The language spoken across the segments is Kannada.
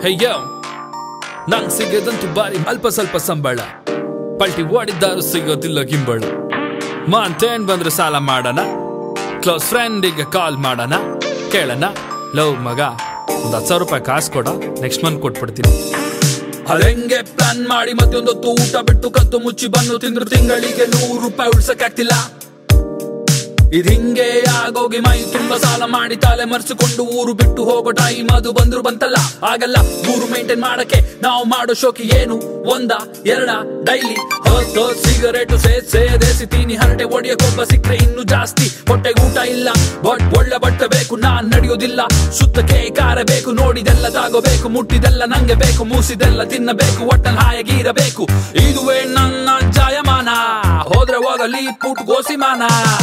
ಹೆಯ್ಯೋ ನಂಗ್ ಸಿಗದಂತೂ ಬಾರಿ ಅಲ್ಪ ಸ್ವಲ್ಪ ಸಂಬಳ, ಪಲ್ಟಿ ಓಡಿದ್ದಾರು ಸಿಗೋದಿಲ್ಲ ಗಿಂಬಳ. ಮಾಂತೇನ್ ಬಂದ್ರೆ ಸಾಲ ಮಾಡೋಣ, ಕ್ಲೋಸ್ ಫ್ರೆಂಡಿಗೆ ಕಾಲ್ ಮಾಡೋಣ, ಕೇಳೋಣ ಲವ್ ಮಗ ಒಂದ್ 10,000 ರೂಪಾಯಿ ಕಾಸು ಕೊಡ, ನೆಕ್ಸ್ಟ್ ಮಂತ್ ಕೊಟ್ಬಿಡ್ತೀನಿ. ಅದಂಗೆ ಪ್ಲಾನ್ ಮಾಡಿ ಮತ್ತೊಂದೊತ್ತು ಊಟ ಬಿಟ್ಟು ಕತ್ತು ಮುಚ್ಚಿ ಬಂದು ತಿಂದ್ರು ತಿಂಗಳಿಗೆ 100 ರೂಪಾಯಿ ಉಳ್ಸಕ್ಕಾಗ್ತಿಲ್ಲ. ಇದ್ ಹಿಂಗೆ ಆಗೋಗಿ ಮೈ ತುಂಬಾ ಸಾಲ ಮಾಡಿ ತಲೆ ಮರ್ಸಿಕೊಂಡು ಊರು ಬಿಟ್ಟು ಹೋಗೋ ಟೈಮ್ ಅದು ಬಂದ್ರು ಬಂತಲ್ಲ. ಆಗಲ್ಲ ಊರು ಮೇಂಟೈನ್ ಮಾಡಕ್ಕೆ ನಾವು ಮಾಡೋ ಶೋಕಿ ಏನು, 1-2 ಡೈಲಿ ಹೊತ್ತು ಸಿಗರೇಟು ಸೇದೇಸಿತೀನಿ. ಹರಟೆ ಒಡೆಯಕ್ಕೊಬ್ಬ ಸಿಕ್ಕರೆ ಇನ್ನು ಜಾಸ್ತಿ, ಹೊಟ್ಟೆಗೆ ಊಟ ಇಲ್ಲ ಬಟ್ ಒಳ್ಳೆ ಬಟ್ಟೆ ಬೇಕು. ನಾನ್ ನಡೆಯೋದಿಲ್ಲ ಸುತ್ತಕ್ಕೆ ಕಾರ ಬೇಕು, ನೋಡಿದೆಲ್ಲ ತಾಗೋಬೇಕು, ಮುಟ್ಟಿದೆಲ್ಲ ನಂಗೆ ಬೇಕು, ಮೂಸಿದೆಲ್ಲ ತಿನ್ನಬೇಕು, ಒಟ್ಟಲ್ಲಿ ಹಾಯಾಗಿರಬೇಕು. ಇದುವೇ ನನ್ನ ಜಾಯಮಾನ, ಹೋದ್ರೆ ಹೋಗಲಿ ಪುಟ್ ಗೋಸಿಮಾನ.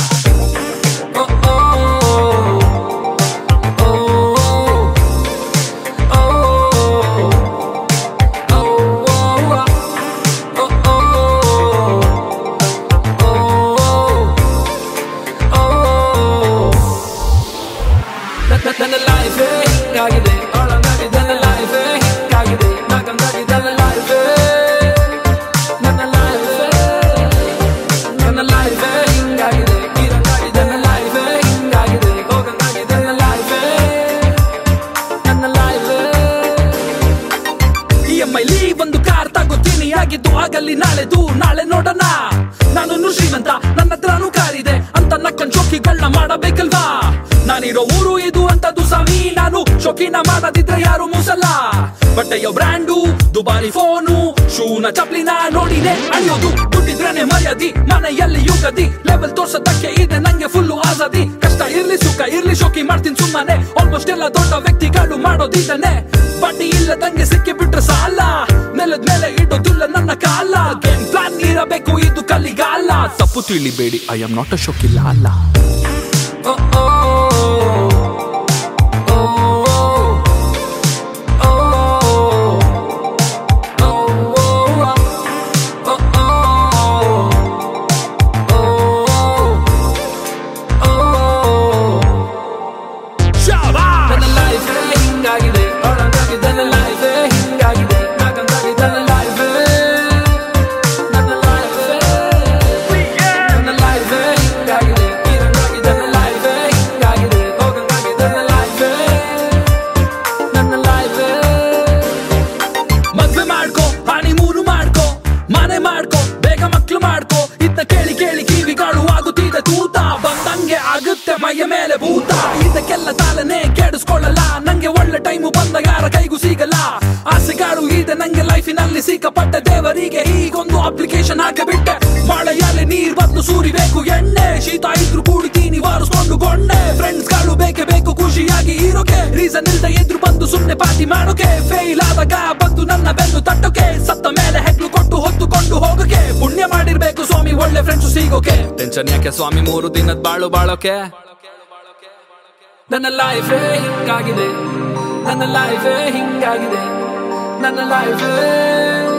ನನ್ನ ಲೈಫ್ ಹಿಂಗಾಗಿದೆ, ಒಳಗಾಗಿದೆ ನನ್ನ ಲೈಫ್ ಹಿಂಗಾಗಿದೆ, ನಾಕಂದಾಗಿದೆ ನನ್ನ ಲೈಫ್, ನನ್ನ ಲೈಫ್, ನನ್ನ ಲೈಫ್ ಹಿಂಗಾಗಿದೆ, ಇರಂಗಾಗಿದೆ ನನ್ನ ಲೈಫ್ ಹಿಂಗಾಗಿದೆ, ಹೋಗಂಗಾಗಿದೆ ನನ್ನ ಲೈಫ್, ನನ್ನ ಲೈಫ್. EMI ಲಿ ಒಂದು ಕಾರ್ ತಗೋತೀನಿ, ಆಗಿದ್ದು ಆಗಲ್ಲಿ ನಾಳೆದು ನಾಳೆ ನೋಡೋಣ. ನಾನು ಶ್ರೀಮಂತ ನನ್ನ ಹತ್ರನೂ ಕಾರಿದೆ ಅಂತ ನಕ್ಕನ್ ಶೋಕಿಗಳನ್ನ ಮಾಡಬೇಕಲ್ವಾ. ನಾನಿರೋ ಊರು ಇದು ಅಂತದ್ದು ಸ್ವಾಮಿ, ನಾನು ಶೋಕಿನ ಮಾಡದಿದ್ರೆ ಯಾರು ಮೂಸಲ್ಲ. ಬಟ್ಟೆಯ ಬ್ರ್ಯಾಂಡು, ದುಬಾರಿ ಫೋನು, ಶೂನ ಚಪ್ಲಿನ ನೋಡಿದೆ ಅಳಿಯೋದು. ದುಡ್ಡಿದ್ರೇನೆ ಮರ್ಯಾದಿ, ಮನೆಯಲ್ಲಿ ಯುಗದಿ, ಲೆವೆಲ್ ತೋರ್ಸೋದಕ್ಕೆ ಇದೆ ನಂಗೆ ಫುಲ್ಲು ಆಜಾದಿ. ಕಷ್ಟ ಇರ್ಲಿ ಸುಖ ಇರ್ಲಿ ಶೋಕಿ ಮಾಡ್ತೀನಿ ಸುಮ್ಮನೆ, ಆಲ್ಮೋಸ್ಟ್ ಎಲ್ಲ ದೊಡ್ಡ ವ್ಯಕ್ತಿಗಳು ಮಾಡೋದಿದ್ದಾನೆ. ಬಡ್ಡಿ ಇಲ್ಲದಂಗೆ ಸಿಕ್ಕಿ ಬಿಟ್ರೆ ಸಾಲ, ನೆಲದ ಮೇಲೆ ಇಡೋದಿಲ್ಲ ನನ್ನ ಕಾಲ. ಗೇಮ್ ಪ್ಲಾನ್ ಇರಬೇಕು ಇದು ಕಲಿಗಾಲ, ತಪ್ಪು ತಿಳಿಬೇಡಿ ಐ ಆಮ್ ನಾಟ್ ಅ ಶೋಕಿಲ್ಲ ಅಲ್ಲ. ನನ್ನ ಲೈಫ್ ಹಿಂಗಾಗಿದೆ, ಒಳಗಾಗಿದೆ ನನ್ನ ಲೈಫ್ ಹಿಂಗಾಗಿದೆ, ನಾಕಂದಾಗಿದೆ ನನ್ನ ಲೈಫ್, ನನ್ನ ಲೈಫ್, ನನ್ನ ಲೈಫ್ ಹಿಂಗಾಗಿದೆ, ಇರಂಗಾಗಿದೆ ನನ್ನ ಲೈಫ್ ಹಿಂಗಾಗಿದೆ, ಹೋಗಂಗಾಗಿದೆ ನನ್ನ ಲೈಫ್, ನನ್ನ ಲೈಫ್. ಮದ್ವೆ ಮಾಡ್ಕೋ, ಹನಿಮೂನು ಮಾಡ್ಕೋ, ಮನೆ ಮಾಡ್ಕೋ, ಬೇಗ ಮಕ್ಳು ಮಾಡ್ಕೋ. ಇದನ್ನ ಕೇಳಿ ಕೇಳಿ ಕಿವಿಗಳು ಆಗುತ್ತಿದೆ ತೂತ, ಬಂದಂಗೆ ಆಗುತ್ತೆ ಮೈಯ ಮೇಲೆ ಭೂತ. ಇದಕ್ಕೆಲ್ಲ ತಾಲನೆ ಕೆಡಿಸ್ಕೊಳ್ಳಲ್ಲ, ನಂಗೆ ಒಳ್ಳೆ ಟೈಮು ಬಂದಾಗ ಯಾರ ಕೈಗೂ ಸಿಗಲ್ಲ. ಆಸೆಗಾಡು ಇದೆ ನಂಗೆ ಲೈಫಿನಲ್ಲಿ, ಸಿಕ್ಕಪಟ್ಟೆ ದೇವರಿಗೆ ಈಗೊಂದು ಅಪ್ಲಿಕೇಶನ್ ಹಾಕಿಬಿಟ್ಟೆ. ಮಳೆಯಲ್ಲಿ ನೀರ್ ಬದಲು ಸುರಿಬೇಕು ಎಣ್ಣೆ, ಶೀತ ಇದ್ರು ಕುಡಿತೀನಿ ವಾರಿಸ್ಕೊಂಡು ಗೊಂಡೆ. ಫ್ರೆಂಡ್ಸ್ ಗಳು ಬೇಕೇ ಬೇಕು ಖುಷಿಯಾಗಿ ಇರೋಕೆ, ರೀಸನ್ ಇಲ್ದೆ ಎದ್ರು ಬಂದು ಸುಮ್ನೆ ಪಾರ್ಟಿ ಮಾಡೋಕೆ. ಫೇಲ್ ಆದಾಗ ಬಂದು ನನ್ನ ಬೆನ್ನು ತಟ್ಟೋಕೆ, ಸತ್ತ ಮೇಲೆ ಹೆಗ್ಲು ಕೊಟ್ಟು ಹೊತ್ತುಕೊಂಡು ಹೋಗೋಕೆ. ಪುಣ್ಯ ಮಾಡಿರ್ಬೇಕು ಸ್ವಾಮಿ ಒಳ್ಳೆ ಫ್ರೆಂಡ್ಸ್ ಸಿಗೋಕೆ, ಟೆನ್ಷನ್ ಯಾಕೆ ಸ್ವಾಮಿ 3 ದಿನದ ಬಾಳೋಕೆ. ನನ್ನ ಲೈಫ್ ಹಿಂಗಾಗಿದೆ, ನನ್ನ ಲೈಫ್ ಹಿಂಗಾಗಿದೆ, ನನ್ನ ಲೈಫ್.